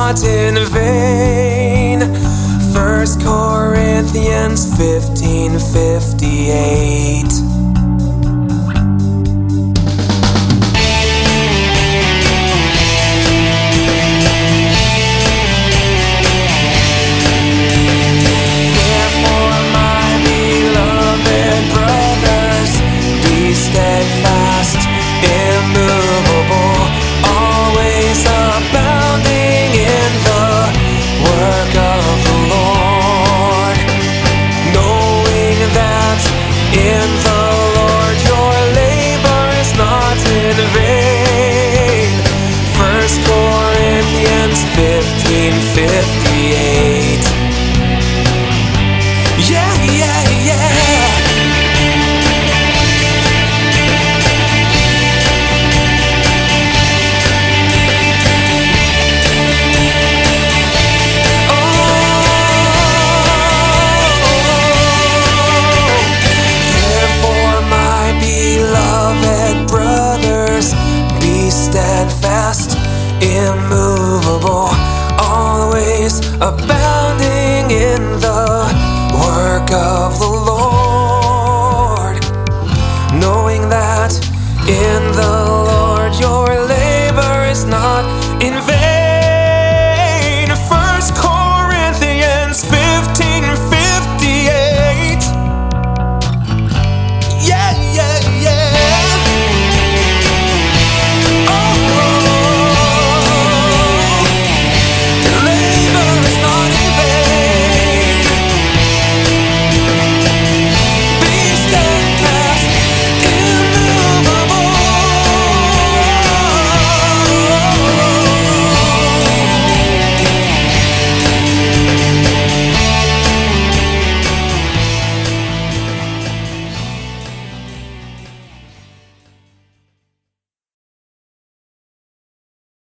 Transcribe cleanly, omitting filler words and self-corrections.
not in vain. 1 Corinthians 15:58. Steadfast, immovable, always abounding in the work of the Lord, knowing that in the Lord your labor is not in vain. 1 Corinthians 15:58. Yeah, yeah, yeah. Steadfast, immovable, always abounding in the work of the Lord, knowing that in the Lord your labor is not in vain.